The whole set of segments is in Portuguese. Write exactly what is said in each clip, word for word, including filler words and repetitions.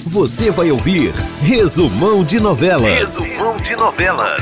Você vai ouvir Resumão de Novelas. Resumão de Novelas.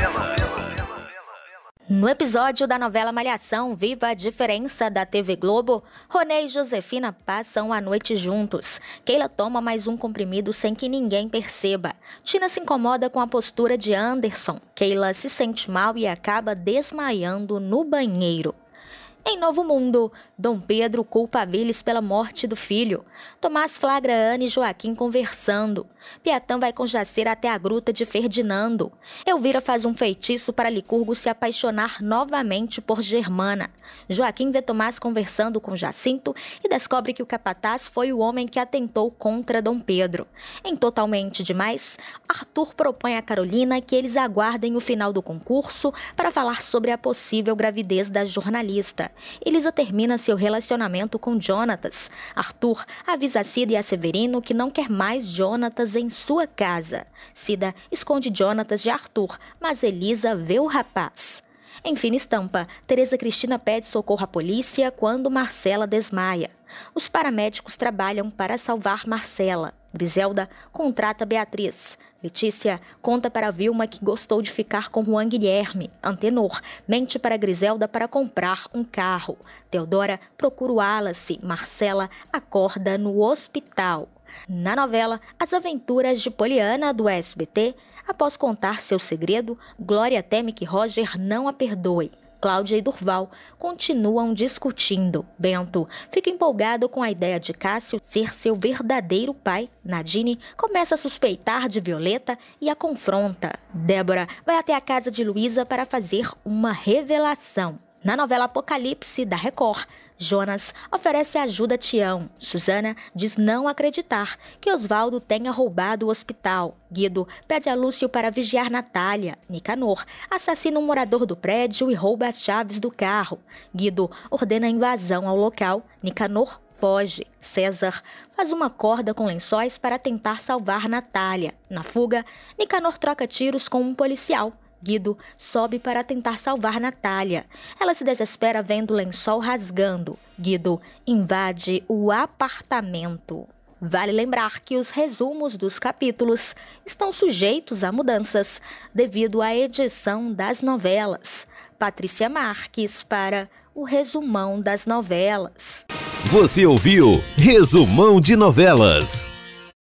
No episódio da novela Malhação, Viva a Diferença da T V Globo, Ronei e Josefina passam a noite juntos. Keila toma mais um comprimido sem que ninguém perceba. Tina se incomoda com a postura de Anderson. Keila se sente mal e acaba desmaiando no banheiro. Em Novo Mundo, Dom Pedro culpa a Vilis pela morte do filho. Tomás flagra Ana e Joaquim conversando. Piatã vai com Jacer até a gruta de Ferdinando. Elvira faz um feitiço para Licurgo se apaixonar novamente por Germana. Joaquim vê Tomás conversando com Jacinto e descobre que o capataz foi o homem que atentou contra Dom Pedro. Em Totalmente Demais, Arthur propõe a Carolina que eles aguardem o final do concurso para falar sobre a possível gravidez da jornalista. Elisa termina seu relacionamento com Jonatas. Arthur avisa a Cida e a Severino que não quer mais Jonatas em sua casa. Cida esconde Jonatas de Arthur, mas Elisa vê o rapaz. Em Fina Estampa, Tereza Cristina pede socorro à polícia quando Marcela desmaia. Os paramédicos trabalham para salvar Marcela. Griselda contrata Beatriz. Letícia conta para Vilma que gostou de ficar com Juan Guilherme. Antenor mente para Griselda para comprar um carro. Teodora procura o Wallace. Marcela acorda no hospital. Na novela As Aventuras de Poliana, do S B T, após contar seu segredo, Glória teme que Roger não a perdoe. Cláudia e Durval continuam discutindo. Bento fica empolgado com a ideia de Cássio ser seu verdadeiro pai. Nadine começa a suspeitar de Violeta e a confronta. Débora vai até a casa de Luísa para fazer uma revelação. Na novela Apocalipse, da Record, Jonas oferece ajuda a Tião. Suzana diz não acreditar que Osvaldo tenha roubado o hospital. Guido pede a Lúcio para vigiar Natália. Nicanor assassina um morador do prédio e rouba as chaves do carro. Guido ordena a invasão ao local. Nicanor foge. César faz uma corda com lençóis para tentar salvar Natália. Na fuga, Nicanor troca tiros com um policial. Guido sobe para tentar salvar Natália. Ela se desespera vendo o lençol rasgando. Guido invade o apartamento. Vale lembrar que os resumos dos capítulos estão sujeitos a mudanças devido à edição das novelas. Patrícia Marques para o Resumão das Novelas. Você ouviu Resumão de Novelas.